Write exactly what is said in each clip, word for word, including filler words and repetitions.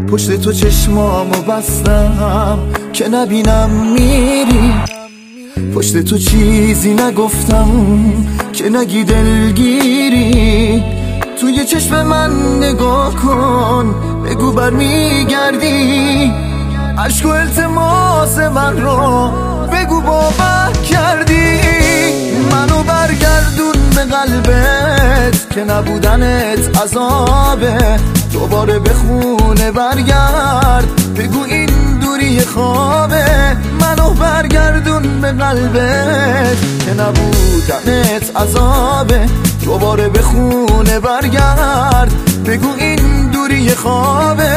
پشت تو چشمامو بستم که نبینم میری، پشت تو چیزی نگفتم که نگی دلگیری. توی چشم من نگاه کن، بگو برمیگردی، عشق و التماس من رو بگو باور کردی. منو برگردون به قلبت که نبودنت عذابه، دوباره به خونه برگرد، بگو این دوری خوابه. منو برگردون به قلبت که نبودنت عذابه، دوباره به خونه برگرد، بگو این دوری خوابه.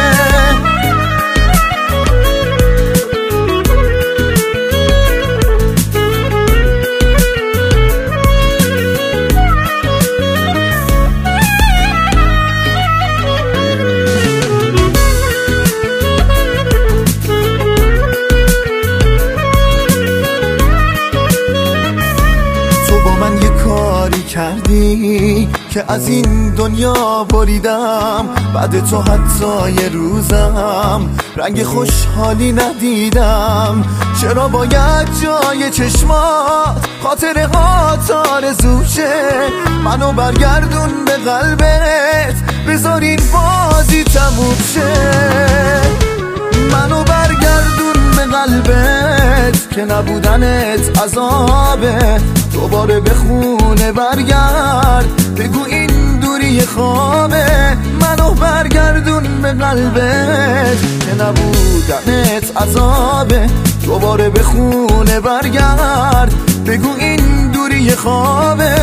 کردی که از این دنیا بریدم، بعد تو حتی یه روزم رنگ خوشحالی ندیدم. چرا باید جای چشمات خاطره ها آرزوشه؟ منو برگردون به قلبت، بذار این بازی تموم شه. منو برگردون به قلبت که نبودنت عذابه، دوباره به خونه برگرد، بگو این دوری خوابه. منو برگردون به قلبت که نبودنت عذابه، دوباره به خونه برگرد، بگو این دوری خوابه.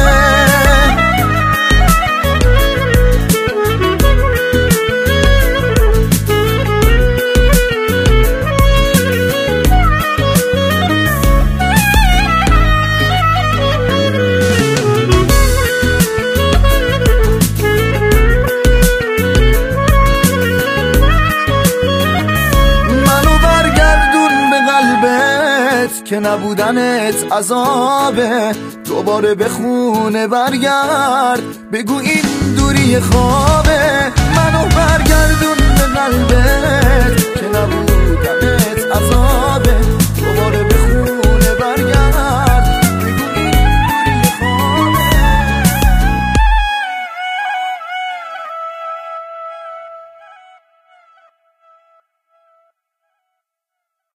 که نبودنت عذابه، دوباره به خونه برگرد، بگو این دوری خوابه. منو برگردون به قلبت که